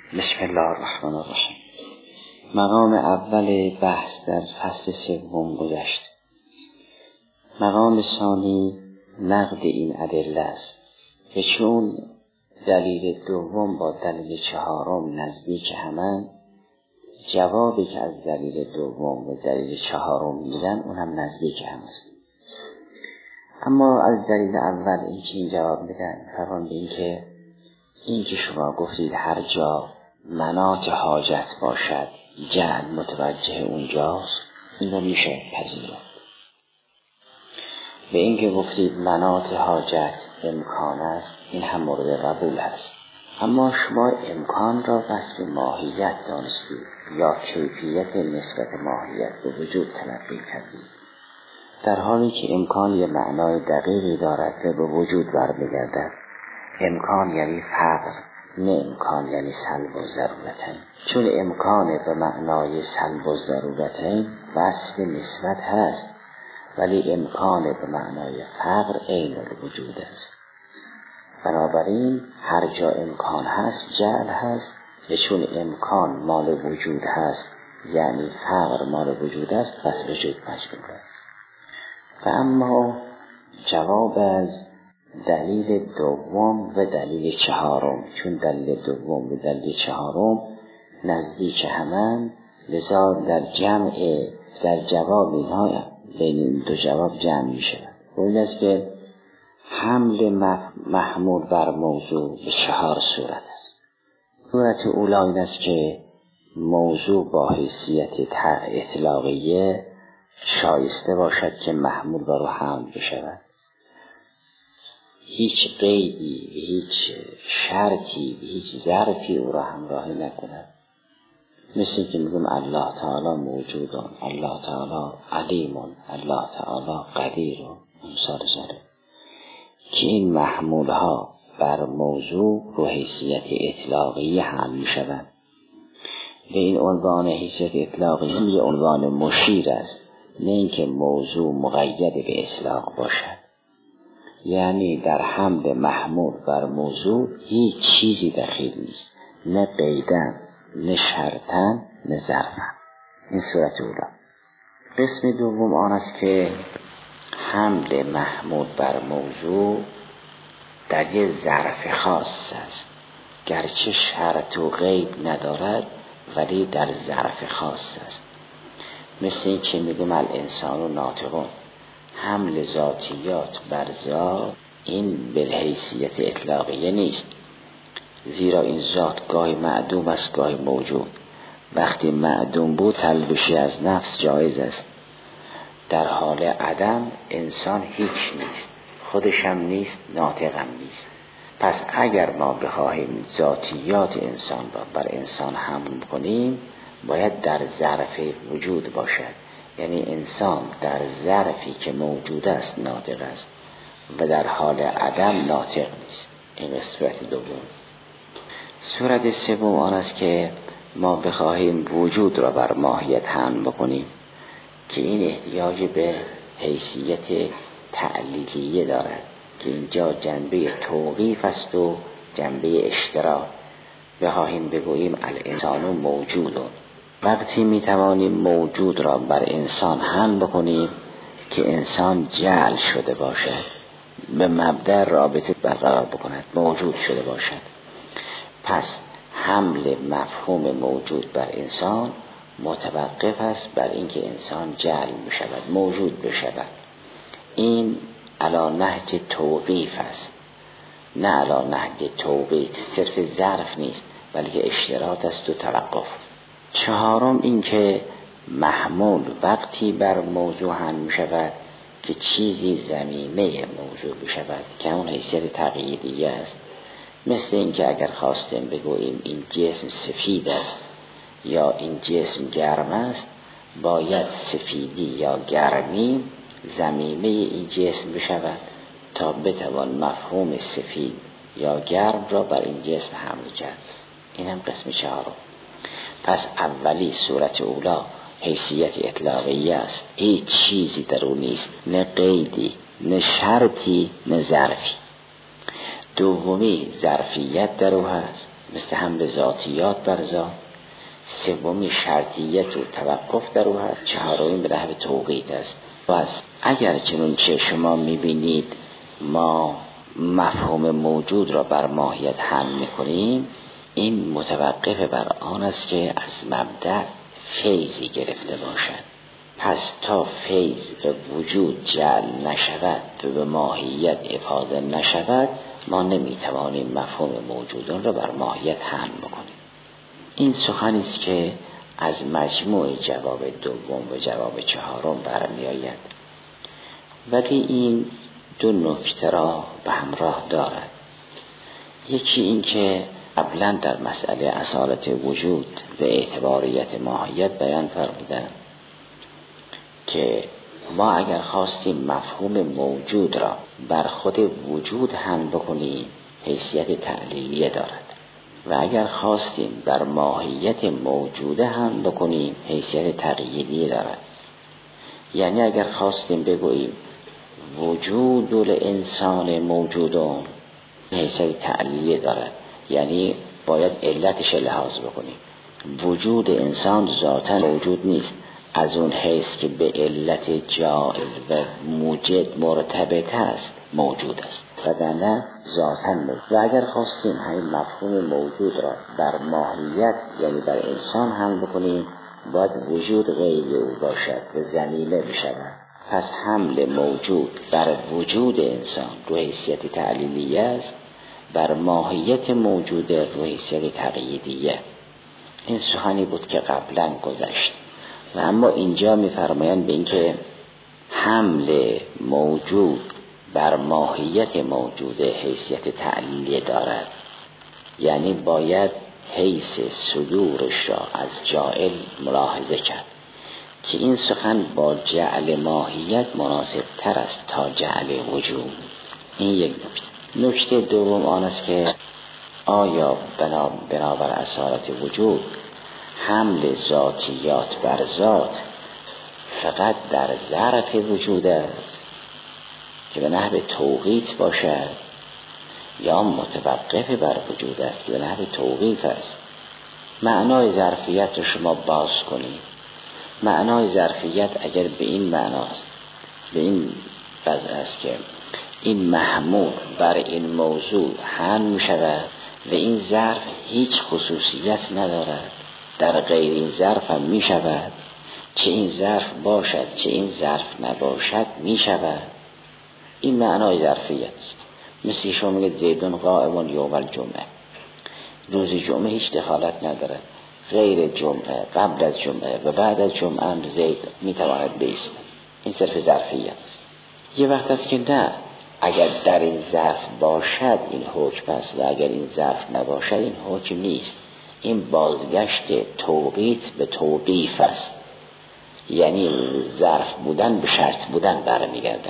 بسم الله الرحمن الرحیم. مقام اول بحث در فصل سوم گذشت. مقام ثانی نقد این ادله است که چون دلیل دوم با دلیل چهارم نزدیک همند، جوابی که از دلیل دوم و دلیل چهارم میدن اونم نزدیک هم است. اما از دلیل اول این که این جواب میدن فرمان به این که شما گفتید هر جا مناط حاجت باشد جعل متوجه اونجاست، این رو میشه پذیرفت. به این که گفتید مناط حاجت امکان است، این هم مورد قبول است. اما شما امکان را وصف ماهیت دانستید یا کیفیت نسبت ماهیت به وجود تلقی کردید، در حالی که امکان یه معنای دقیقی دارد و به وجود برمیگردد. امکان یعنی فقر، نه امکان یعنی سلب و ضرورتین. چون امکان به معنای سلب و ضرورتین وصف نسبت هست، ولی امکان به معنای فقر عین الوجود است. بنابراین هر جا امکان هست جعل هست، و چون امکان مال وجود هست یعنی فقر مال وجود است، پس وجود مجبور است. و اما جواب از دلیل دوم و دلیل چهارم، چون دلیل دوم و دلیل چهارم نزدیک همند، لذا در جواب اینها بین این دو جواب جمع می شود. اون است که حمل محمول بر موضوع به 4 صورت است. صورت اولی این است که موضوع با حیثیت اطلاقیه شایسته باشد که محمول بر او حمل بشود. هیچ قیدی، هیچ شرطی، هیچ ظرفی او را همراهی نکند. مثل که میگم الله تعالی موجودون، الله تعالی علیمون، الله تعالی قدیرون، امثال ذلك، که این محمول ها بر موضوع رو حیثیت اطلاقی حمل می شوند. به این عنوان حیثیت اطلاقی هم یه عنوان مشیر است، نه اینکه موضوع مقید به اطلاق باشد. یعنی در حمل محمول بر موضوع هیچ چیزی دخیل نیست، نه قیدن، نه شرطن، نه ظرفن. این صورت اولا. قسم دوم آن است که حمل محمول بر موضوع در یه ظرف خاص است، گرچه شرط و قید ندارد ولی در ظرف خاص است. مثل این که میگم الانسان ناطقون، حمل ذاتیات بر ذات این به حیثیت اطلاقیه نیست، زیرا این ذات گاهی معدوم است گاهی موجود. وقتی معدوم بود تلبشی از نفس جایز است. در حال عدم انسان هیچ نیست، خودشم نیست، ناطقم نیست. پس اگر ما بخواهیم ذاتیات انسان را بر انسان حمل کنیم، باید در ظرف وجود باشد. یعنی انسان در ظرفی که موجود است ناطق است و در حال عدم ناطق نیست. این صورت دوم. صورت سوم آن است که ما بخواهیم وجود را بر ماهیت حمل بکنیم، که این احتیاج به حیثیت تعلیلیه دارد، که اینجا جنبه توقیف است و جنبه اشتراک. بخواهیم بگوییم الانسان موجودون، وقتی میتوانیم موجود را بر انسان حمل بکنیم که انسان جعل شده باشد، به مبدأ رابطه برقرار بکند، موجود شده باشد. پس حمل مفهوم موجود بر انسان متوقف است بر اینکه انسان جعل بشود، موجود بشود. این علی نهج توقیف است، نه علی نهج توقیت. صرف ظرف نیست بلکه اشتراط است و توقف. چهارم این که محمول وقتی بر موضوع حمل می شود که چیزی ضمیمه موضوع بشود، که اون حیثیت تقییدیه است. مثل این که اگر خواستیم بگوییم این جسم سفید است یا این جسم گرم است، باید سفیدی یا گرمی ضمیمه این جسم بشود تا بتوان مفهوم سفید یا گرم را بر این جسم حمل کرد. این هم قسم چهارم. پس اولی صورت اولا حیثیت اطلاقی است، هیچ چیزی در او نیست، نه قیدی، نه شرطی، نه ظرفی. دومی ظرفیت در او هست، مثل حمل ذاتیات بر ذات. سومی شرطیت و توقف در او هست. چهارمی به نحو توقیت است. پس اگر چنانچه شما میبینید ما مفهوم موجود را بر ماهیت حمل میکنیم، این متوقف بر آن است که از مبدأ فیضی گرفته باشد. پس تا فیض به وجود جعل نشود و به ماهیت افاضه نشود، ما نمیتوانیم مفهوم موجودان را بر ماهیت حمل بکنیم. این سخنی است که از مجموع جواب دوم و جواب چهارم برمی آید. ولی این دو نکته را به همراه دارد. یکی این که قبلا در مسئله اصالت وجود و اعتباریت ماهیت بیان فرمودند که ما اگر خواستیم مفهوم موجود را بر خود وجود هم بکنیم حیثیت تعلیلیه دارد و اگر خواستیم بر ماهیت موجوده هم بکنیم حیثیت تقییدی دارد. یعنی اگر خواستیم بگوییم وجود الانسان موجودون حیثیت تعلیلیه دارد، یعنی باید علتش لحاظ بکنیم. وجود انسان ذاتاً موجود نیست از اون حیث که به علت جائل و موجد مرتبط است موجود است و نه ذاتاً موجود. و اگر خواستیم همین مفهوم موجود را بر ماهیت یعنی بر انسان هم بکنیم باید وجود غیر او باشد و ضمیمه بشود. پس حمل موجود بر وجود انسان رو حیثیت تعلیلیه است، بر ماهیت موجود رو حیثیت تقییدیه. این سخنی بود که قبلا گذشت و اما اینجا می‌فرمایند به اینکه حمل موجود بر ماهیت موجود حیثیت تعلیلیه دارد، یعنی باید حیث صدورش را از جائل ملاحظه کرد که این سخن با جعل ماهیت مناسب تر است تا جعل وجود. این یک نکته دوم آن است که آیا بنابر اصالت وجود حمل ذاتیات بر ذات فقط در ظرف وجود است که به نحو توقیت باشد یا متوقف بر وجود است که به نحو توقیف است؟ معنای ظرفیت رو شما باز کنید. معنای ظرفیت اگر به این معناست، به این وضع است که این محمول بر این موضوع حمل می شود و این ظرف هیچ خصوصیت ندارد، در غیر این ظرف هم می شود، چه این ظرف باشد چه این ظرف نباشد می شود. این معنای ظرفیت است. مثل شما میگید زیدون قائم یوم الجمعه، روز جمعه هیچ دخالت ندارد، غیر جمعه، قبل از جمعه و بعد از جمعه هم زید میتواند بیست. این صرف ظرفیت است. یه وقت است که نه، اگر در این ظرف باشد این حکم است و اگر این ظرف نباشد این حکم نیست. این بازگشت توقیت به توقیف است، یعنی ظرف بودن به شرط بودن برمیگردد.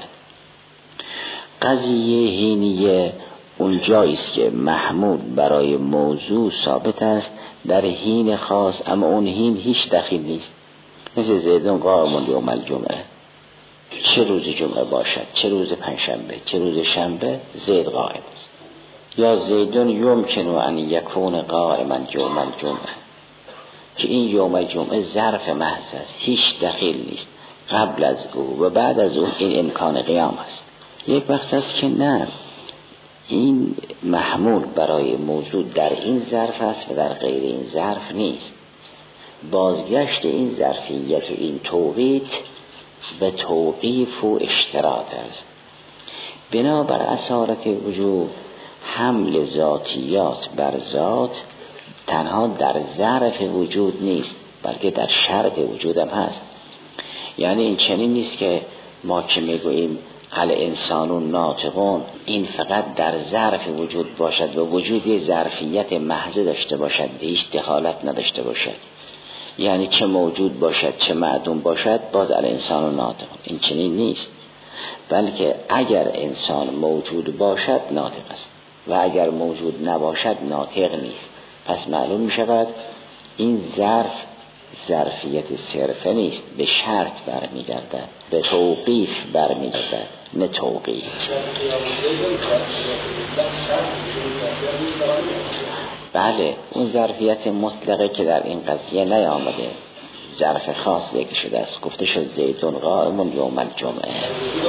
قضیه حینیه اونجایی است که محمول برای موضوع ثابت است در حین خاص، اما اون حین هیچ دخیل نیست. مثل زیدون قائم یوم الجمعه، چه روز جمعه باشد، چه روز پنجشنبه، چه روز شنبه، زید قائم است. یا زیدون یمکن ان یکون قائما یوم الجمعه، که این یوم الجمعه ظرف محض است، هیچ دخیل نیست. قبل از او و بعد از او این امکان قیام است. یک وقت است که نه، این محمول برای موضوع در این ظرف است و در غیر این ظرف نیست. بازگشت این ظرفیت و این توقیت به توقیف و اشتراط است. بنابر اصالت وجود حمل ذاتیات بر ذات تنها در ظرف وجود نیست بلکه در شرط وجود هم هست. یعنی این چنین نیست که ما که میگوییم الانسان ناطقون این فقط در ظرف وجود باشد و وجود یه ظرفیت محض داشته باشد، هیچ دخالت نداشته باشد. یعنی چه موجود باشد چه معدوم باشد باز الانسان ناطقون. این چنین نیست، بلکه اگر انسان موجود باشد ناطق است و اگر موجود نباشد ناطق نیست. پس معلوم می شود این ظرفیت صرفه نیست، به شرط برمیگردد، به توقیف برمیگردد، نه توقیف. بله اون ظرفیت مطلقه که در این قضیه نیامده، ظرف خاص ذکر شده است. گفته شد زیدون قائم یوم الجمعه.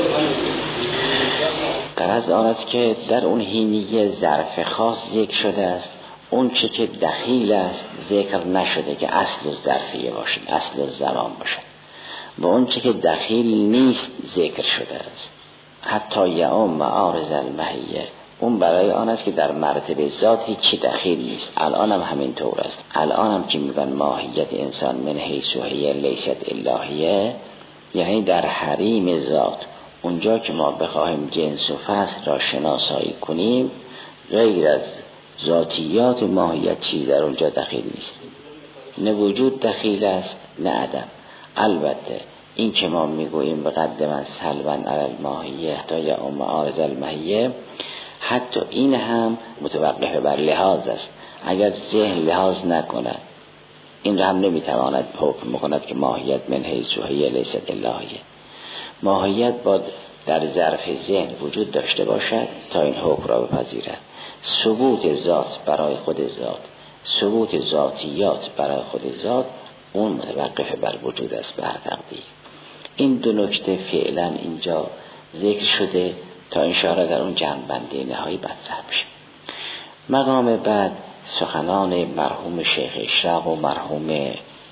غرض آن است که در اون حینیه ظرف خاص ذکر شده است، اون چه که دخیل است ذکر نشده که اصل ظرفیه باشد، اصل زمان باشد، و اون چه که دخیل نیست ذکر شده است. حتی یعم عارض المحیه، اون برای آن است که در مرتبه ذات هیچی دخیل نیست. الان هم همین طور است. الان هم که میگن ماهیت انسان من حیث هی لیست الهیه، یعنی در حریم ذات، اونجا که ما بخواهیم جنس و فصل را شناسایی کنیم، غیر از ذاتیات ماهیت چیز در اونجا دخیل نیست. نه وجود دخیل است نه عدم. البته این که ما میگوییم به قد من سلبا علی الماهیه تا یا ام عارض الماهیه، حتی این هم متوقف بر لحاظ است. اگر ذهن لحاظ نکند این را هم نمیتواند حکم بکند که ماهیت من حیث هی لیست الهیه. ماهیت باید در ظرف ذهن وجود داشته باشد تا این حکم را بپذیرد. ثبوت ذات برای خود ذات، ثبوت ذاتیات برای خود ذات، اون متوقف بر وجود است به هر تقدیر. این دو نکته فعلا اینجا ذکر شده تا انشاءالله در اون جمع‌بندی نهایی بحث بشه. مقام بعد سخنان مرحوم شیخ اشراق و مرحوم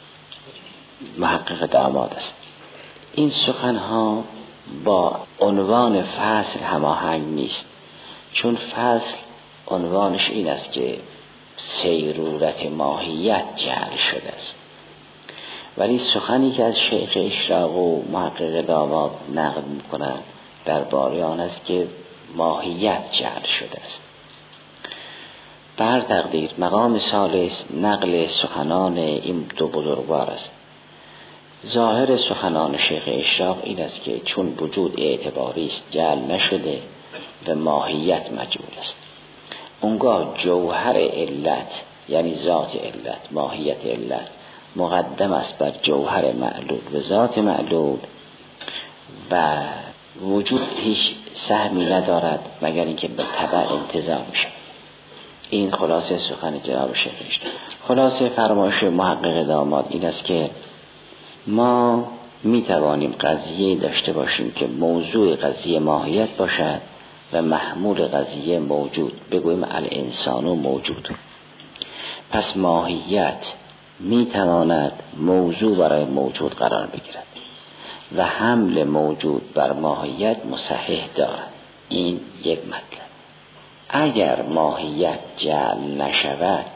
محقق داماد است. این سخنها با عنوان فصل هماهنگ نیست، چون فصل عنوانش این است که سیرورت ماهیت جعل شده است، ولی سخنی که از شیخ اشراق و محقق داماد نقل می‌کنند درباره آن است که ماهیت جعل شده است. به هر تقدیر مقام ثالث نقل سخنان این دو بزرگوار است. ظاهر سخنان شیخ اشراق این است که چون وجود اعتباری است جعل نشده و ماهیت مجعول است، اونگاه جوهر علت یعنی ذات علت، ماهیت علت مقدم است بر جوهر معلول و ذات معلول، و وجود هیچ سهمی ندارد مگر اینکه به تبع انتظام میشه. این خلاصه سخن جناب شیخ اشراق. خلاصه فرمایش محقق داماد این است که ما می توانیم قضیه داشته باشیم که موضوع قضیه ماهیت باشد و محمول قضیه موجود، بگوییم الانسان موجود. پس ماهیت می تواند موضوع برای موجود قرار بگیرد و حمل موجود بر ماهیت مصحح دارد. این یک مطلب. اگر ماهیت جعل نشود،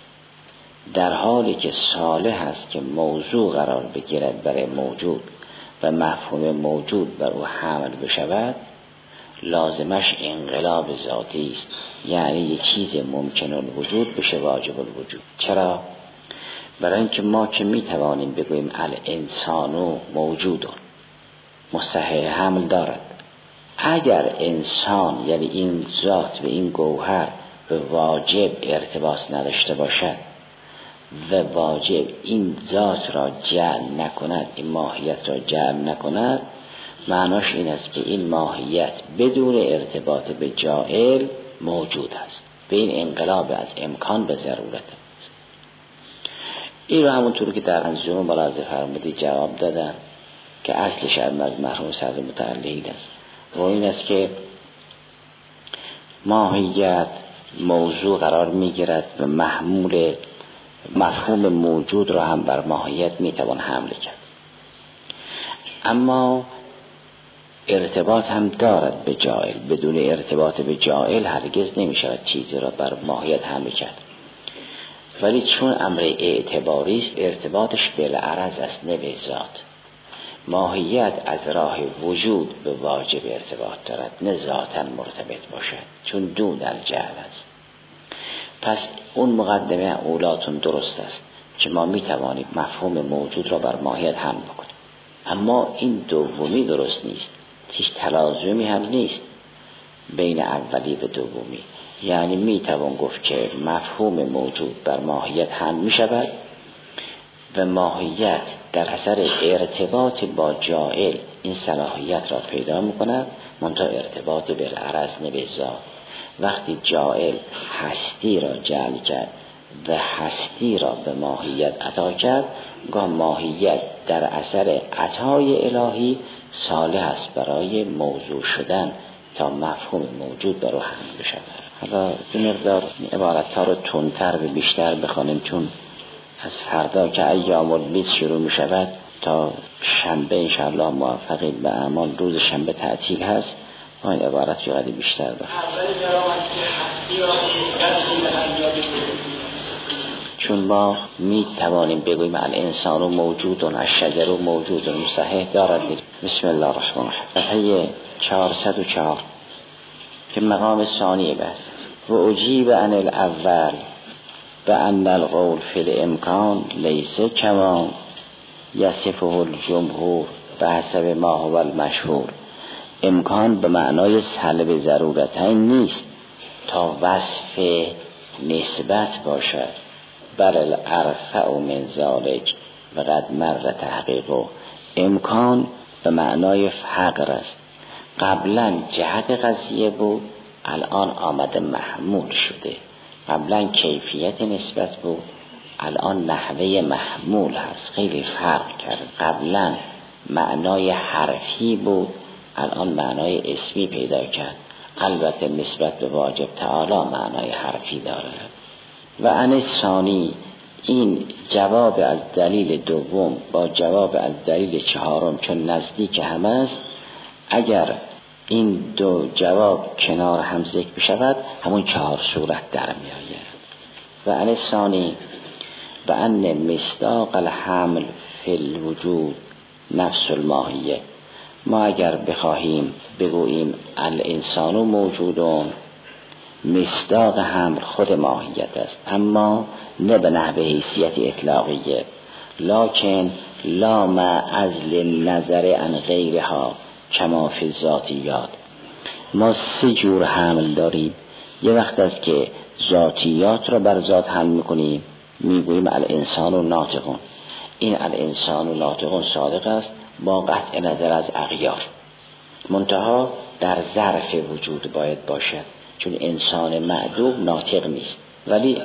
در حالی که صالح است که موضوع قرار بگیرد برای موجود و مفهوم موجود بر او حمل بشود، لازمش انقلاب ذاتی است، یعنی یک چیز ممکن الوجود بشه واجب الوجود. چرا؟ برای اینکه ما که می توانیم بگوییم الانسان موجود مستحق حمل دارد. اگر انسان یعنی این ذات و این گوهر به واجب ارتباط نداشته باشد و واجب این ذات را جعل نکند، این ماهیت را جعل نکند، معناش این است که این ماهیت بدون ارتباط به جاعل موجود است. به این انقلاب از امکان به ضرورت است. این را همونطور که در انجمن ملاحظه فرمودی جواب دادن که اصلش از مرحوم صدر متعلقی است و این است که ماهیت موضوع قرار میگیرد و محمول مفهوم موجود را هم بر ماهیت میتوان حمل کرد، اما ارتباط هم دارد به جاعل. بدون ارتباط به جاعل هرگز نمیشود چیزی را بر ماهیت حمل کرد، ولی چون امر اعتباری است ارتباطش بالعرض است نه به ذات. ماهیت از راه وجود به واجب ارتباط دارد نه ذاتاً مرتبط باشد، چون دون الجهل است. پس اون مقدمه اولاتون درست است که ما میتوانیم مفهوم موجود را بر ماهیت حمل بکنیم، اما این دومی درست نیست. هیچ تلازمی هم نیست بین اولی و دومی. یعنی میتوان گفت که مفهوم موجود بر ماهیت حمل میشود و ماهیت در اثر ارتباط با جاعل این صلاحیت را پیدا میکند، منتها ارتباط بالعرض نه به ذات. وقتی جاعل هستی را جعل کرد و هستی را به ماهیت عطا کرد، گاه ماهیت در اثر عطای الهی صالح است برای موضوع شدن تا مفهوم موجود در او حمل بشود. حالا این مقدار عبارت ها رو تندتر و بیشتر بخوانیم، چون از فردا که ایام البیض شروع می شود تا شنبه انشاءالله موفقید به اعمال، روز شنبه تعطیل هست، ما این عبارت رو قدر بیشتر بخوانیم. چون ما می توانیم بگوییم الانسان موجود، الشجر موجود، صحیح دارد. بسم الله الرحمن الرحیم. صفحه 404 که مقام ثانی بحث است. و اجیب عن الاول بأن القول فی الامکان لیس کما یصفه الجمهور بحسب ما هو المشهور. امکان به معنای سلب ضرورتین نیست تا وصف نسبت باشد، بل الارفع من ذلک و قد مر تحقیقه. امکان به معنای فقر است. قبلا جهت قضیه بود، الان آمده محمول شده. قبلا کیفیت نسبت بود، الان نحوه محمول هست، خیلی فرق کرد. قبلا معنای حرفی بود، الان معنای اسمی پیدا کرد. البته نسبت به واجب تعالی معنای حرفی دارد. و عن ثانی، این جواب از دلیل دوم با جواب از دلیل چهارم چون نزدیک هم است، اگر این دو جواب کنار هم ذکر بشود همون 4 صورت در می آید. و عن ثانی و ان مصداق الحمل فی الوجود نفس الماهیه. ما اگر بخواهیم بگوییم الانسان موجودون، مصداق حمل خود ماهیت است، اما نه به نحو حیثیت اطلاقیه، لکن لا مع عزل نظر عن غیرها کما فی ذاتیات. ما 3 جور حمل داریم. یه وقت است که ذاتیات را بر ذات حمل میکنیم، میگوییم الانسان ناطقون. این الانسان ناطقون صادق است با قطع نظر از اغیار، منتها در ظرف وجود باید باشد، چون انسان معدوم ناطق نیست. ولی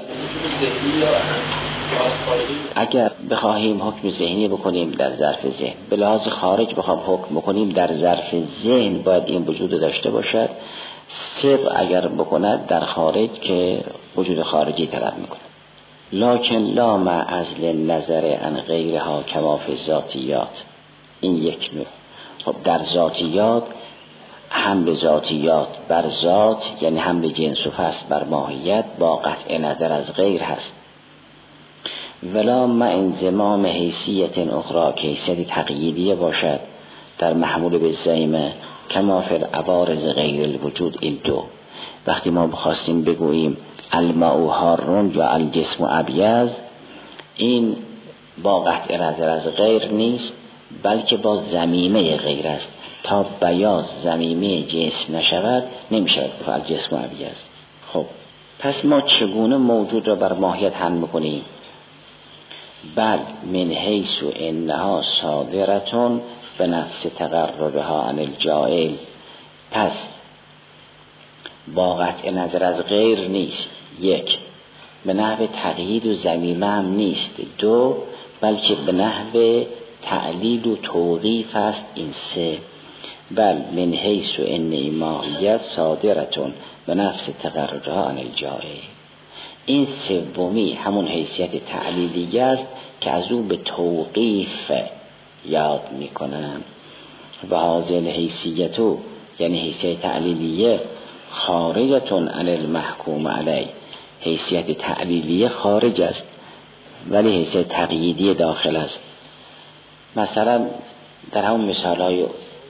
اگر بخواهیم حکم ذهنی بکنیم در ظرف ذهن، به لحاظ خارج بخواهیم حکم بکنیم در ظرف ذهن باید این وجود داشته باشد. صدق اگر بکند در خارج که وجود خارجی طلب میکند. لکن لا مع عزل نظر عن غیرها کما فی ذاتیات. این یک نوع. خب در ذاتیات حمل ذاتیات بر ذات یعنی حمل جنس و فصل بر ماهیت با قطع نظر از غیر هست. ولا مع انضمام حیثیت اخرى که حیثیت تقییدیه باشد در محمول به زیمه کما فی العوارض غیر الوجود. این دو وقتی ما بخواستیم بگوییم الماء حار یا الجسم ابیض، این با قطع نظر از غیر نیست بلکه با ضمیمه غیر است. تا بیاض ضمیمه جسم نشود نمیشود گفت الجسم ابیض. خب پس ما چگونه موجود را بر ماهیت حمل میکنیم؟ بل من حیث انها صادرتون به نفس تقررها عن الجائل. پس با قطع نظر از غیر نیست، یک به نحو تقیید و ضمیمه هم نیست، دو بلکه به نحو تعلیل و توقیف است. این سه بل من حیث ان ماهیت صادرتون به نفس تقررها عن الجائل. این سومی همون حیثیت تعلیلیه است که از او به توقیف یاد میکنم. و هذه حیثیتو یعنی حیثیت تعلیلیه خارجتون عن المحکوم علی. حیثیت تعلیلیه خارج است ولی حیثیت تقییدی داخل است. مثلا در همون مثالهای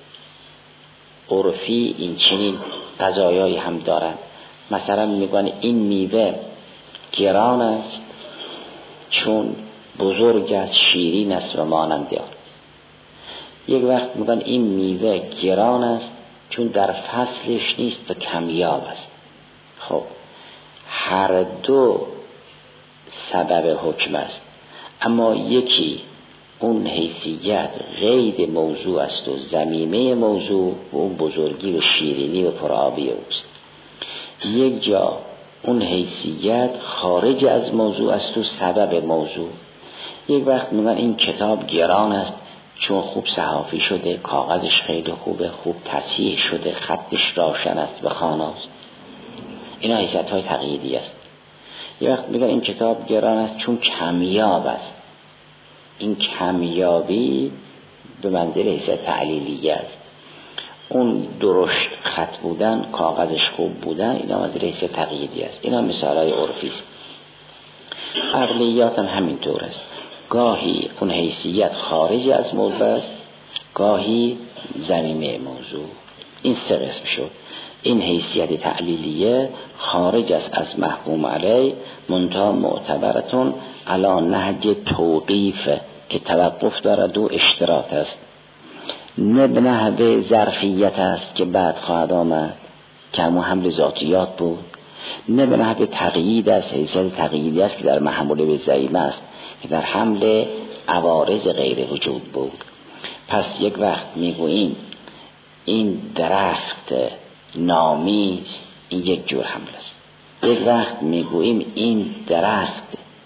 عرفی این چنین قضایایی هم دارن. مثلا میگن این میوه گران است چون بزرگ است، شیرین است و مانند آن. یک وقت میگن این میوه گران است چون در فصلش نیست و کمیاب است. خب هر دو سبب حکم است، اما یکی اون حیثیت غیر موضوع است و ضمیمه موضوع و اون بزرگی و شیرینی و پرآبی اوست. یک جا اون حیثیت خارج از موضوع است و سبب موضوع. یک وقت میگن این کتاب گران است چون خوب صحافی شده، کاغذش خیلی خوبه، خوب تصحیح شده، خطش روشن است و خاناست. اینا حیثیت های تقییدی است. یک وقت میگن این کتاب گران است چون کمیاب است. این کمیابی به منزله حیثیت تعلیلیه است. اون درشت خط بودن، کاغذش خوب بودن، اینا منزله حیثیت تقییدی است. اینا مثالای عرفی است. عقلیات هم همینطور است. گاهی اون حیثیت خارج از موضوع است، گاهی زمینه موضوع. این سه قسم شد. این حیثیت تعلیلیه خارج است از محکوم علیه، منتها معتبرتون علی نهج توقیف که توقف دارد و اشتراط است. نه به نحو ظرفیت است که بعد خواهد آمد که همون حمل ذاتیات بود، نه به نحو تقیید است، حیثیت تقییدی است که در محمول به زعیمه است که در حمل عوارض غیر وجود بود. پس یک وقت میگوییم این درخت نامی است، این یک جور حمل است. یک وقت میگوییم این درخت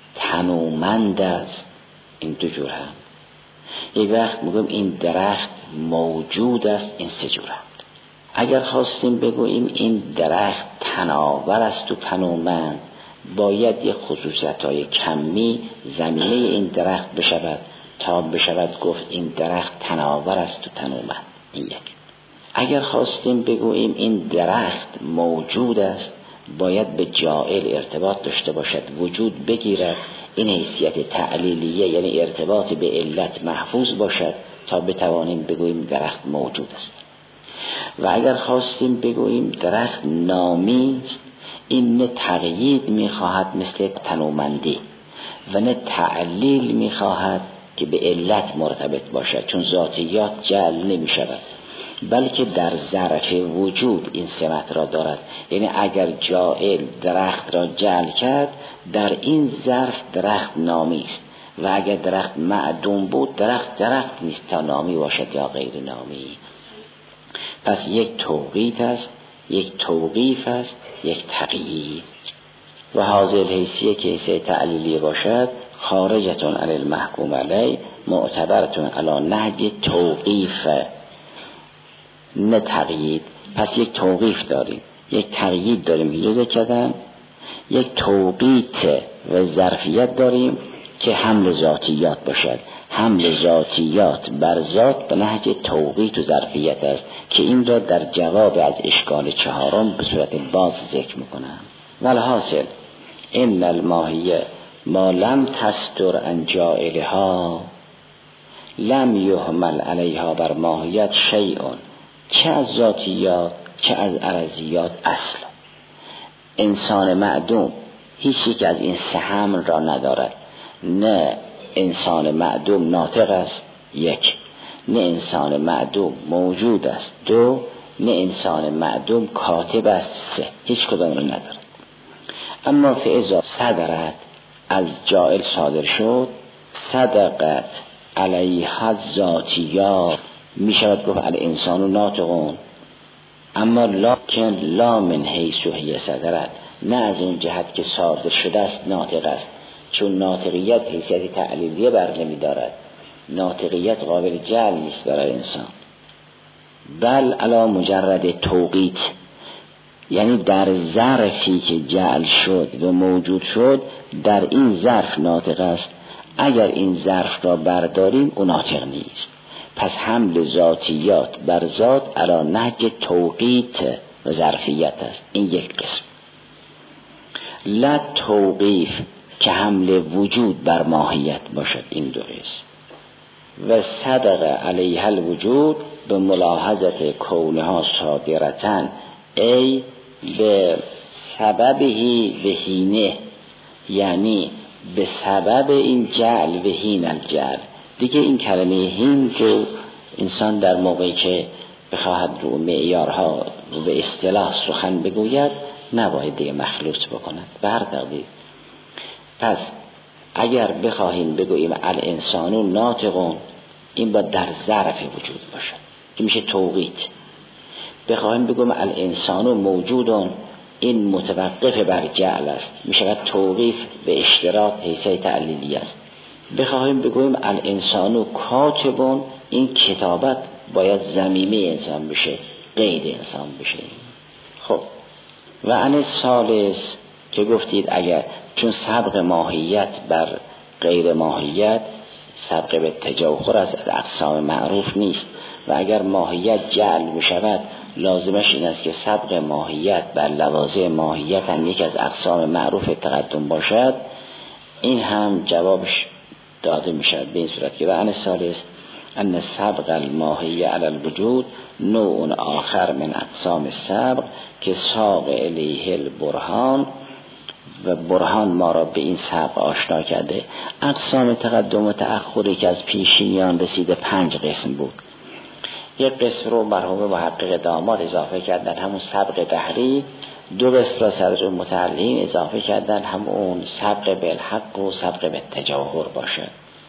تنومند است، این دو جور حمل. یک وقت میگوییم این درخت موجود است، این سه جور حمل. اگر خواستیم بگوییم این درخت تناور است و تنومند، باید یک خصوصیت‌های کمی زمینه این درخت بشود تا بشود گفت این درخت تناور است و تنومند. این یک. اگر خواستیم بگوییم این درخت موجود است، باید به جاعل ارتباط داشته باشد، وجود بگیرد. این حیثیت تعلیلیه یعنی ارتباط به علت محفوظ باشد تا بتوانیم بگوییم درخت موجود است. و اگر خواستیم بگوییم درخت نامی است، این نه تقیید میخواهد مثل تنومندی و نه تعلیل میخواهد که به علت مرتبط باشد، چون ذاتیات جعل نمیشود، بلکه در ظرف وجود این سمت را دارد. یعنی اگر جاعل درخت را جعل کرد، در این ظرف درخت نامی است، و اگر درخت معدوم بود درخت نیست تا نامی باشد یا غیر نامی. پس یک توقیت است، یک توقیف است، یک تقیید. و حاضر حیثیه که حیثیت تعلیلیه باشد خارجتون علی المحکوم علی، معتبرتون علی نهج توقیف نه تقیید. پس یک توقیف داریم، یک تقیید داریم که کردن، یک توقیت و ظرفیت داریم که حمل ذاتیات باشد. حمل ذاتیات بر ذات به نهج توقیت و ظرفیت است که این را در جواب از اشکال چهارم به صورت باز ذکر میکنم. والحاصل ان الماهیه ما لم تستر عن جائلها لم یحمل علیها، بر ماهیت شیء، چه از ذاتیات چه از عرضیات. اصل انسان معدوم هیچ یک از این سه حمل را ندارد. نه انسان معدوم ناطق است، یک. نه انسان معدوم موجود است، دو. نه انسان معدوم کاتب است، سه. هیچ کدام را ندارد. اما فاذا صدرت، از جائل صادر شد، صدقت علیها الذاتیات، می شود گفت الانسان ناطقون، اما لکن لا من حیث هی صدرت، نه از اون جهت که صادر شده است ناطق است، چون ناطقیت حیثیت تعلیلیه بر نمی دارد. ناطقیت قابل جعل نیست برای انسان، بل علی مجرد توقیت، یعنی در ظرفی که جعل شد و موجود شد در این ظرف ناطق است. اگر این ظرف را برداریم اون ناطق نیست. پس حمل ذاتیات بر ذات علی نهج توقیت و ظرفیت است. این یک قسم. لا توقیف که حمل وجود بر ماهیت باشد، این دو قسم. و صدق علیها الوجود به ملاحظت کونها صادرتن ای به سببهی وحینه، یعنی به سبب این جعل وحین الجعل. دیگه این کلمه هین رو انسان در موقعی که بخواهد رو معیارها رو به اصطلاح سخن بگوید نباید دیگه مخلوط بکند به هر تقدیر. پس اگر بخواهیم بگوییم الانسانون ناطقون، این باید در ظرف وجود باشد، این میشه توقیت. بخواهیم بگوییم الانسانون موجودون، این متوقف بر جعل است، می شود توقیف به اشتراط حیثیت تعلیلی است. بخواهیم بگوییم الانسان کاتبون، این کتابت باید ضمیمه انسان بشه، قید انسان بشه. خب و عن الثالث که گفتید اگر چون سبق ماهیت بر غیر ماهیت سبق به تجاوخر از اقسام معروف نیست و اگر ماهیت جعل می شود لازمش این است که سبق ماهیت بر لوازم ماهیت هم یک از اقسام معروف تقدم باشد، این هم جوابش داده می شود به این صورت که و عن الثالث ان سبق الماهیه علی الوجود نوع آخر من اقسام السبق که ساق الیه البرهان و برهان ما را به این سبق آشنا کرده. اقسام تقدم و تأخری که از پیشینیان رسیده 5 قسم بود. یک قسم رو مرحوم محقق داماد اضافه کردن همون سبق دهری، 2 قسم را صدر متعلین اضافه کردن همون سبق بالحق و سبق بالتجاهر باشد،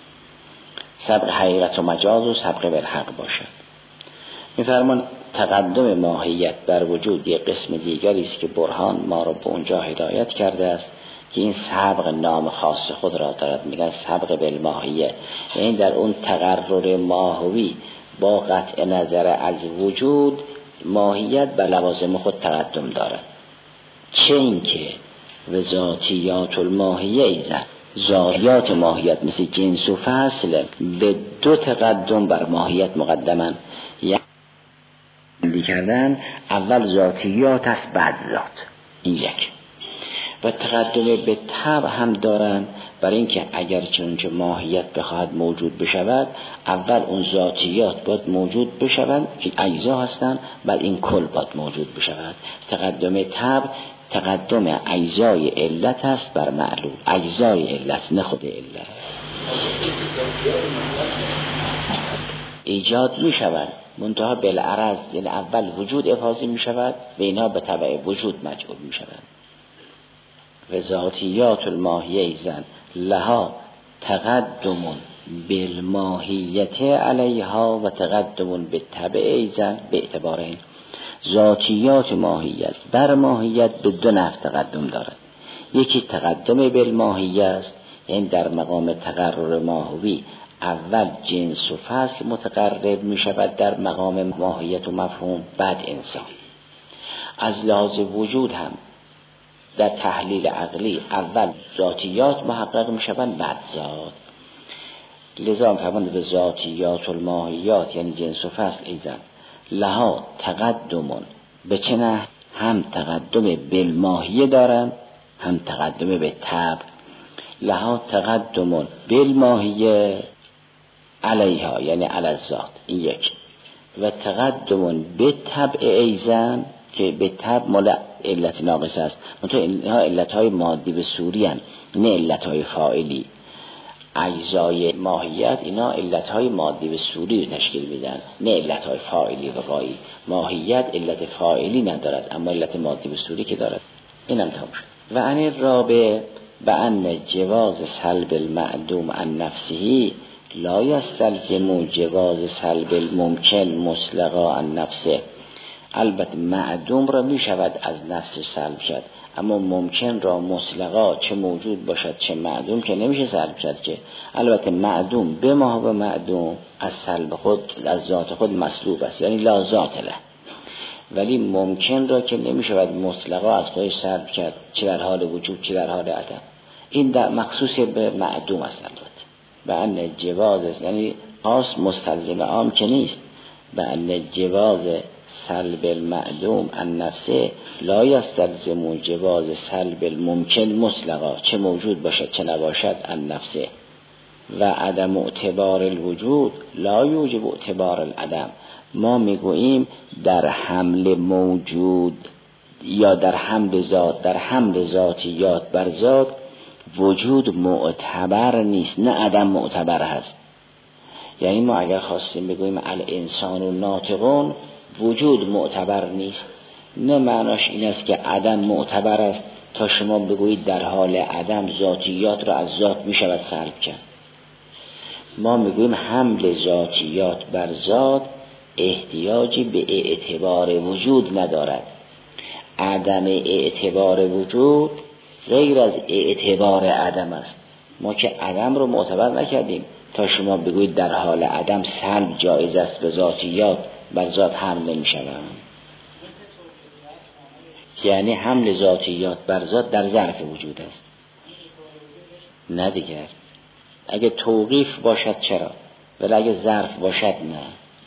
سبق حقیقت و مجاز و سبق بالحق باشد. می‌فرمان تقدم ماهیت بر وجود یک قسم دیگری است که برهان ما را به اونجا هدایت کرده است که این سبق نام خاص خود را دارد، میگن سبق بالماهیه، یعنی در اون تقرر ماهوی با قطع نظر از وجود ماهیت بر لوازم خود تقدم دارد. چه این که و ذاتیات الماهیه ایزن، ذاتیات ماهیت مثل جنس و فصل به 2 تقدم بر ماهیت مقدمن، یعنی کردن اول ذاتیات است بعد ذات، این یک. و تقدم به طبع هم دارن برای اینکه اگر چنانچه ماهیت بخواهد موجود بشود اول اون ذاتیات باید موجود بشود که اجزا هستند، بعد این کل باید موجود بشود. تقدم طبع تقدم اجزای علت است بر معلول، اجزای علت نه خود علت. ایجاد می شود منتها بالعرض، یعنی اول وجود افاضی می شود و اینها به تبع وجود مجعول می شود. و ذاتیات الماهیه ایزن لها تقدم بالماهیت علیها و تقدم بالتبع ایزن به اعتبار این ذاتیات ماهیت بر ماهیت به 2 نحو تقدم دارد. یکی تقدم بالماهیه است، یعنی در مقام تقرر ماهوی اول جنس و فصل متقرر می شود در مقام ماهیت و مفهوم، بعد انسان. از لحاظ وجود هم در تحلیل عقلی اول ذاتیات محقق می شوند بعد ذات. لذا فرمانده به ذاتیات الماهیات یعنی جنس و فصل ایزن لها تقدم، به چه نحو؟ هم تقدم بالماهیه دارن هم تقدم به طبع. لها تقدم بالماهیه علیها یعنی علی الذات، این یک. و تقدم به طبع ایزن که به طبع مال علت ناقص است، منطقه اینها علتهای مادی به صوری هستند نه علتهای فاعلی. اجزای ماهیت اینا علتهای مادی به صوری رو تشکیل میدن نه علتهای فاعلی و غایی. ماهیت علت فاعلی ندارد اما علت مادی به صوری که دارد. اینم تمام شد. و عن الرابع بأن جواز سلب المعدوم عن نفسه لا یستلزم جواز سلب الممکن مطلقا عن نفسه. البته معدوم را می شود از نفس سلب شد، اما ممکن را مطلقا چه موجود باشد چه معدوم که نمیشه سلب شد که. البته معدوم به ما و معدوم از سلب خود از ذات خود مسلوب است، یعنی لا ذات له. ولی ممکن را که نمیشود مطلقا از خودش سلب کرد چه در حال وجود چه در حال عدم. این در مخصوص به معدوم است. البته به ان جواز یعنی خاص مستلزم عام که نیست. به ان جواز سلب المعدوم عن نفسه لا یستلزم جواز سلب الممکن مطلقا چه موجود باشد چه نباشد عن نفسه. و عدم اعتبار الوجود لا یوجب اعتبار العدم. ما میگوییم در حمل موجود یا در حمل ذات، در حمل ذاتیات بر ذات وجود معتبر نیست نه عدم معتبر هست. یعنی ما اگر خواستیم بگوییم الانسان و ناطقون وجود معتبر نیست، نه معناش این است که عدم معتبر است تا شما بگویید در حال عدم ذاتیات را از ذات می شود سلب کرد. ما میگوییم حمل ذاتیات بر ذات احتیاجی به اعتبار وجود ندارد. عدم اعتبار وجود غیر از اعتبار عدم است. ما که عدم رو معتبر نکردیم تا شما بگویید در حال عدم سلب جایز است به ذاتیات، بر ذات حمل نمی شود. یعنی حمل ذاتیات بر ذات در ظرف وجود است، نه دیگر. اگه توقیف باشد چرا، ولی اگه ظرف باشد نه.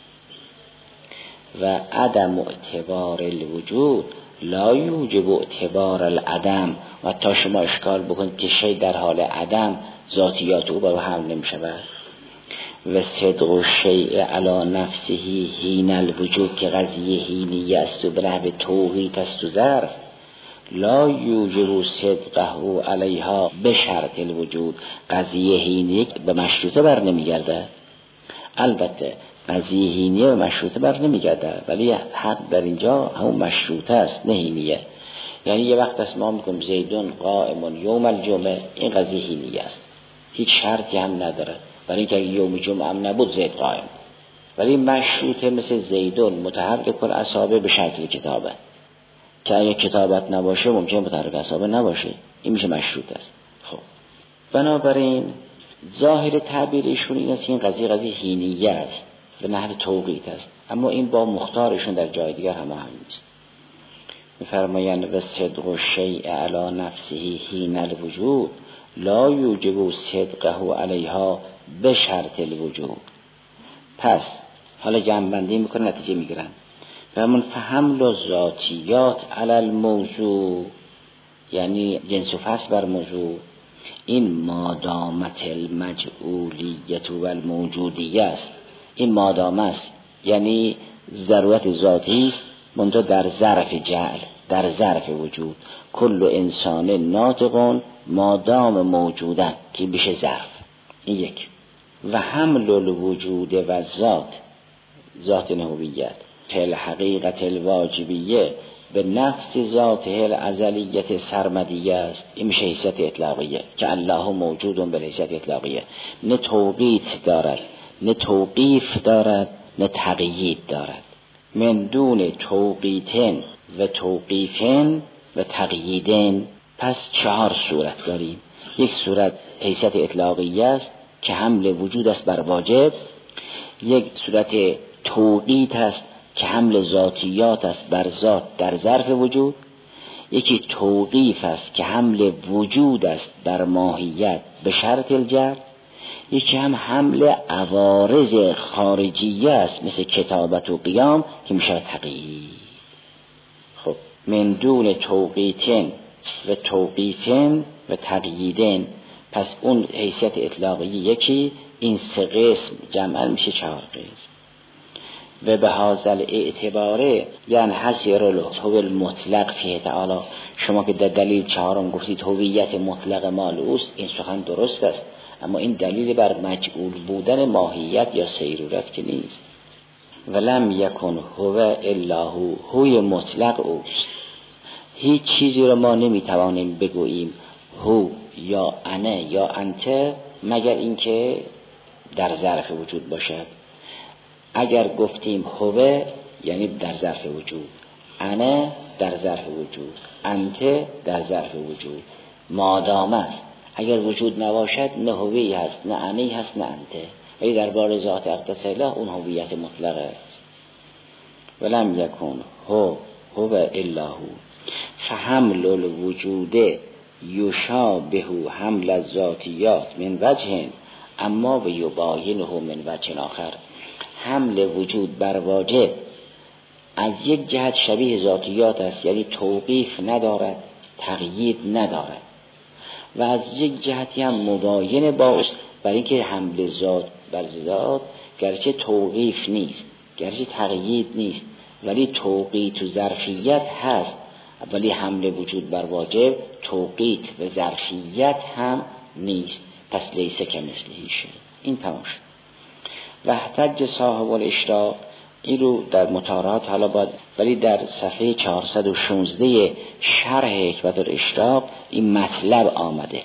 و عدم اعتبار الوجود لا یوجب اعتبار العدم. و تا شما اشکال بکنید که شی در حال عدم ذاتیات او بر حمل نمی شود. و صدق و شیء علی نفسه حین الوجود که قضیه حینی است و به نحو توقیت است و ظرف، لا یوجب صدقه علیها به شرط الوجود. قضیه حینی به مشروطه بر نمیگرده. البته قضیه حینیه به مشروطه بر نمیگرده، ولی حق در اینجا همون مشروطه است نه حینیه. یعنی یه وقت است ما میگیم زیدون قائم یوم الجمعه، این قضیه حینیه است، هیچ شرطی هم نداره، برای اینکه یوم جمعه هم نبود زید قائم. ولی مشروطه مثل زیدون متحرک الاصابع به شکل کتابه، که اگه کتابت نباشه ممکن متحرک اصابع نباشه، این میشه مشروط است. خب بنابراین ظاهر تعبیر ایشون این است که این قضیه حینیه است، به نحو توقیت است، اما این با مختارشون در جای دیگر هم نیست. میفرمایند و صدق و شیء علی نفسه حین الوجود لا یوجب صدقه علیها به شرط الوجود. پس حالا جمع بندی میکنن، نتیجه میگیرن. و من فهم ذاتیات علی الموضوع، یعنی جنس و فصل بر موضوع، این مادامت المجعولیت و الموجودیه است. این مادامه است یعنی ضرورت ذاتی است، منتها در ظرف جعل، در ظرف وجود. کل انسان ناطقون مادام موجودن که بشه ظرف. این یک. و حمل الوجود و ذات هویت فی الحقیقت الواجبیه به نفس ذاته الازلیت سرمدیه است. این میشه حیثیت اطلاقیه که الله موجودون به حیثیت اطلاقیه، نه توقیت دارد، نه توقیف دارد، نه تقیید دارد. من دون توقیتن و توقیفن و تقییدن. پس 4 صورت داریم. یک صورت حیثیت اطلاقیه است که حمل وجود است بر واجب. یک صورت توقیت است که حمل ذاتیات است بر ذات در ظرف وجود. یکی توقیف است که حمل وجود است بر ماهیت به شرط الجر. یکی هم حمل عوارض خارجیه است مثل کتابت و قیام که میشه تقیید. خب من دون توقیتن و توقیفن و تقییدن. پس اون حیثیت اطلاقی یکی، این 3 قسم جمعا میشه 4 قسم. و به هذا اعتباره یعنی حسیر الهو المطلق فیه تعالی. شما که در دلیل 4 گفتید هویت مطلق مال اوست، این سخن درست است، اما این دلیل بر مجعول بودن ماهیت یا سیرورت که نیست. ولم یکن هو الا هو، هوی مطلق اوست. هیچ چیزی رو ما نمیتوانیم بگوییم هو یا انه یا انت مگر اینکه در ظرف وجود باشد. اگر گفتیم هو یعنی در ظرف وجود، انه در ظرف وجود، انت در ظرف وجود، مادام است. اگر وجود نباشد نه هویی هست، نه انهی هست، نه انته. ولی درباره ذات اقدس الله اون هویت مطلقه است. ولم یکن هو الا هو فحمل الوجود یشابه حمل الذاتیات من وجه اما و یباینه من وجه آخر. حمل وجود بر واجب از یک جهت شبیه ذاتیات است، یعنی توقیف ندارد، تقیید ندارد، و از یک جهتی هم مباین باست، برای اینکه حمل ذات بر ذات گرچه توقیف نیست، گرچه تقیید نیست، ولی توقیت و ظرفیت هست. ولی حمل وجود بر واجب توقیت و ظرفیت هم نیست. پس لیسه که مثلی شد. این تمام شد. و احتج صاحب الاشراق، این رو در مطالعات حالا باید، ولی در صفحه 416 شرح حکمت الاشراق این مطلب آمده.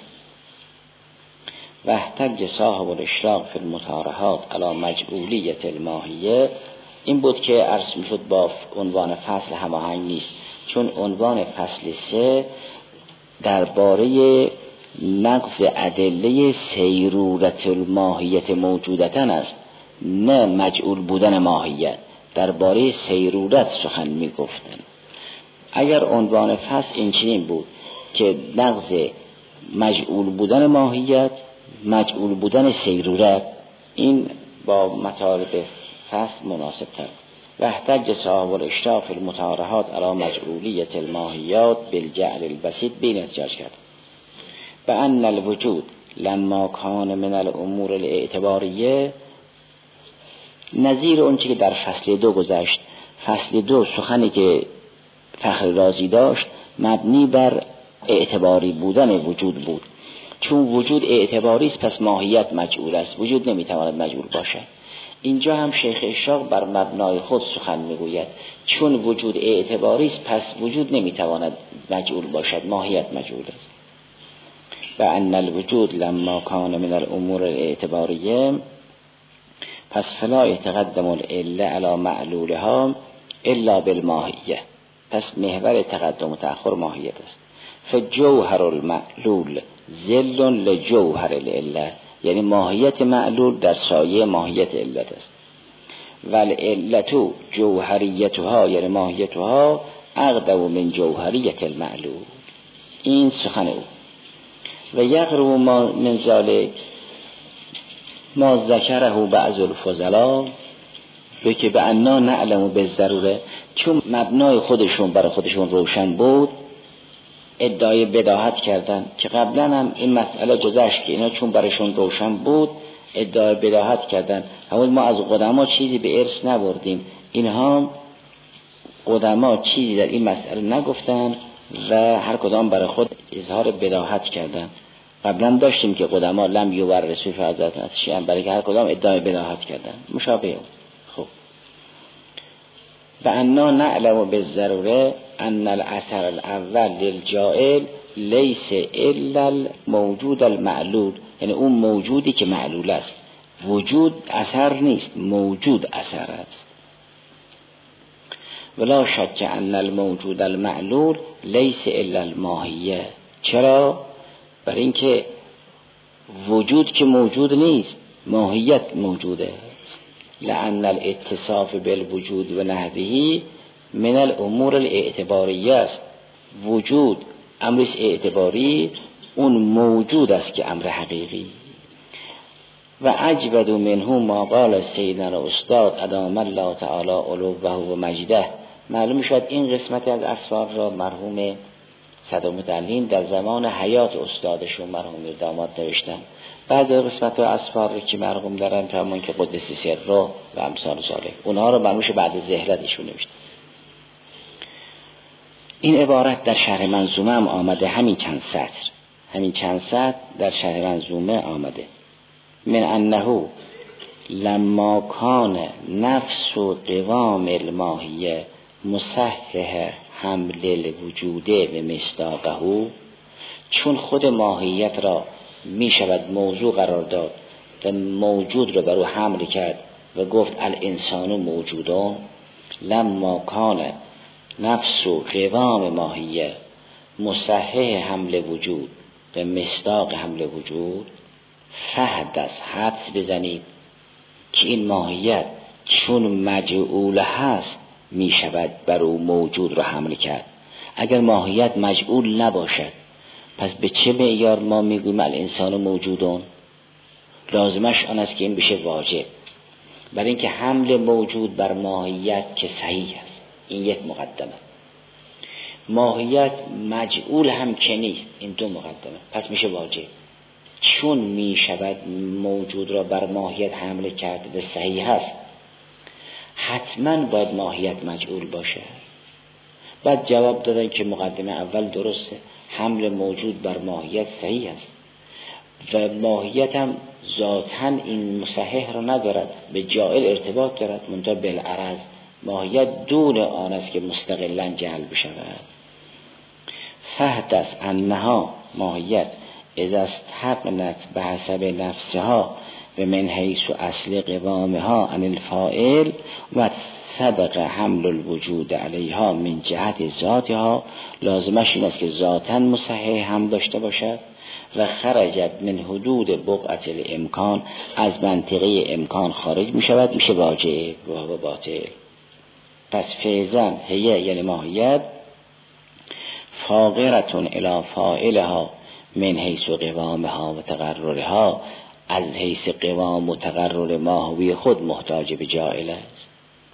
و احتج صاحب الاشراق فی المطارحات علی مجعولیت الماهیه. این بود که عرض میشد با عنوان فصل هماهنگ نیست. چون عنوان فصل 3 درباره نقض ادله سیرورت الماهیت موجودتن است، نه مجعول بودن ماهیت. درباره سیرورت سخن می گفتن. اگر عنوان فصل این چنین بود که نقض مجعول بودن ماهیت، مجعول بودن سیرورت، این با مطالب فصل مناسب تر. و احتج صاحب الاشراف المتارهات علی مجعولیت الماهیات بالجعل البسیط بین احتجاج کرد. و ان الوجود لما کان من الامور الاعتباریه، نظیر اون چی که در فصل 2 گذشت. فصل 2 سخنی که فخر رازی داشت مبنی بر اعتباری بودن وجود بود. چون وجود اعتباری است پس ماهیت مجعول است، وجود نمیتواند مجعول باشد. اینجا هم شیخ اشراق بر مبنای خود سخن میگوید، چون وجود اعتباری است پس وجود نمیتواند مجعول باشد، ماهیت مجعول است. و ان الوجود لما کان من الامور الاعتباریه، پس فلا یتقدم العله علی معلولها الا بالماهیه، پس محور تقدم و تأخر ماهیت است. فجوهر المعلول ذل لجوهر العله، یعنی ماهیت معلول در سایه ماهیت علت است. والعلت جوهریتها، یعنی ماهیتها اقدم من جوهریت المعلول. این سخن او. و یقرب ما من ذلک ما ذکره بعض الفضلا، به که به انا نعلم بالضروره، چون مبنای خودشون برای خودشون روشن بود ادعای بداهت کردن، که قبلا هم این مسئله گذشت که اینا چون برایشون روشن بود ادعای بداهت کردن. همون ما از قدما چیزی به ارث نبردیم، اینها قدما چیزی در این مسئله نگفتن و هر کدام برای خود اظهار بداهت کردن. قبلا داشتیم که قدما لم یورثوا فضلت نشیئا، برای که هر کدام ادعای بداهت کردن مشابه اون. خب و انا نعلم بالضروره ان الاثر الاول للجائل لیس الا الموجود المعلول، یعنی اون موجودی که معلول است. وجود اثر نیست، موجود اثر است. ولا شک ان الموجود المعلول لیس الا الماهیه. چرا؟ برای اینکه وجود که موجود نیست، ماهیت موجوده. لأن الاتصاف بالوجود و نحوه من الامور الاعتباریه است. وجود امرش اعتباری، اون موجود است که امر حقیقی. و اجود منه ما قال سیدنا استاد ادام الله تعالی علوه و مجده. معلوم شد این قسمت از اسفار را مرحوم صدامتعلیم در زمان حیات استادشون مرحوم داماد نوشتن. بعد قسمت ها اسفار که مرحوم دارن همون که قدسی سر رو و امثال صالح، اونها رو مرموش بعد زهلتشون نوشتن. این عبارت در شرح منظومه هم آمده، همین چند سطر در شرح منظومه آمده. من انه لما کان نفس و قوام الماهیه مصحح حمل الوجوده به مصداقه، چون خود ماهیت را می شود موضوع قرار داد و موجود را بر او حمل کرد و گفت الانسان موجودون. لما کان نفس و قوام ماهیه مصحح حمل وجود به مصداق حمل وجود، فحدث حدس بزنید که این ماهیت چون مجعول هست می شود بر او موجود را حمل کرد. اگر ماهیت مجعول نباشد پس به چه معیار ما میگویم الانسان موجودون؟ لازمش آن است که این بشه واجب، برای اینکه حمل موجود بر ماهیت که صحیح است. این یک مقدمه. ماهیت مجعول هم که نیست، این دو مقدمه، پس میشه واجب. چون میشود موجود را بر ماهیت حمل کرد به صحیح است، حتما باید ماهیت مجعول باشه. بعد جواب دادن که مقدمه اول درسته، حمل موجود بر ماهیت صحیح است و ماهیت هم ذاتاً این مصحح را ندارد، به جائل ارتباط دارد، منتها بالعرض ماهیت دون آن است که مستقلاً جعل بشود. فحدث انها ماهیت اذا استحقنت به حسب نفسها و من حیث اصل قوامها عن الفاعل و سبق حمل الوجود علیها من جهت ذاتها، لازمش این است که ذاتاً مصحح هم داشته باشد و خرجت من حدود بقعت الامکان، از منطقه امکان خارج می شود، میشه واجب و باطل. پس فیضاً هیه یعنی ماهیت فاقرتون الی فاعلها من حیث قوامها و تقررها، از حیث قوام و تقرر ماهوی خود محتاج به جائل است.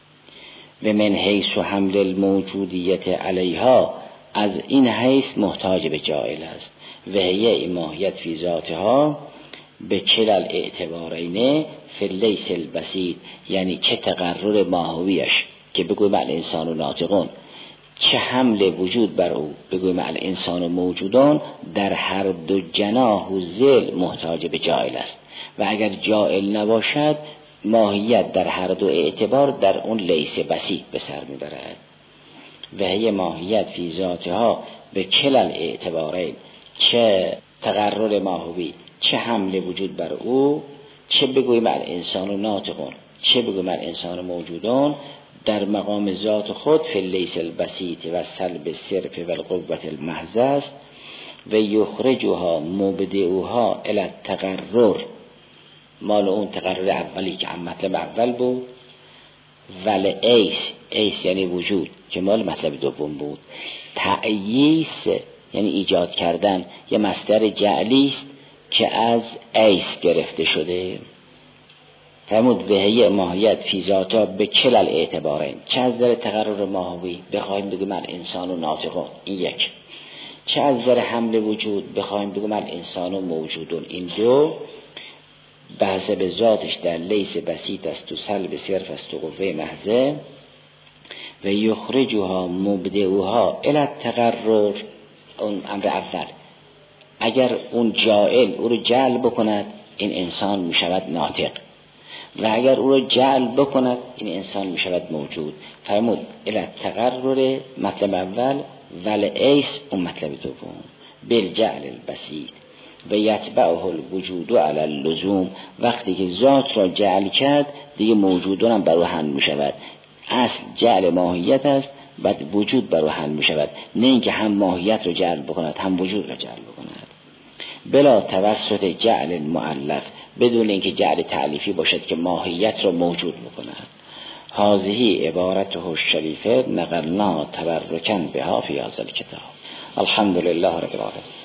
و من حیث حمل الموجودیت علیها، از این حیث محتاج به جائل است. و هیه ماهیت فی ذاتها به کل الاعتبارین فی لیس البسیط، یعنی چه تقرر ماهویش که بگویم الانسان و ناطقون، چه حمل وجود بر او بگویم الانسان و موجودان، در هر دو جناح و ذیل محتاج به جائل است. و اگر جائل نباشد ماهیت در هر دو اعتبار در اون لیس بسیط به سر میبرد. و هی ماهیت فی ذاتها به کل الاعتبارین، چه تقرر ماهوی چه حمل وجود بر او، چه بگویم الانسان و ناطقون چه بگویم الانسان و موجودان، در مقام ذات خود فی لیس البسیط و سلب صرف و القوة المحض است. و یخرجها مبدعوها الی التقرر، مال اون تقرر اولی که مطلب اول بود، ول ایس یعنی وجود که مال مطلب دوم بود. تعییس یعنی ایجاد کردن، یه مصدر جعلی است که از ایس گرفته شده. فرمود به ماهیت فی ذاتها به کل الاعتبارین، چه از در تقرر ماهوی بخوایم بگیم الانسان و ناطقون این یک، چه از در حمل وجود بخوایم بگیم الانسان و موجودون این دو، بحث به ذاتش در لیس بسیط است و سلب صرف است و قوه محضه. و یخرجها مبدعوها الی التقرر، اون امر اول، اگر اون جائل او رو جعل بکند این انسان می شود ناطق، و اگر او رو جعل بکند این انسان می شود موجود. فرمود الی التقرر مطلب اول، ول ایس اون مطلب دوم، بالجعل البسیط. و یتبعه الوجود علی اللزوم، وقتی که ذات را جعل کرد دیگه موجودون هم برو حل می شود. اصل جعل ماهیت است، بعد وجود برو حل می شود، نه اینکه هم ماهیت رو جعل بکند هم وجود رو جعل بکند. بلا توسط جعل المؤلف، بدون اینکه جعل تعلیفی باشد که ماهیت رو موجود بکند. هذه عبارته الشریفه نقلنا تبرکا بها فی هذا الکتاب. الحمدلله رب العالمین.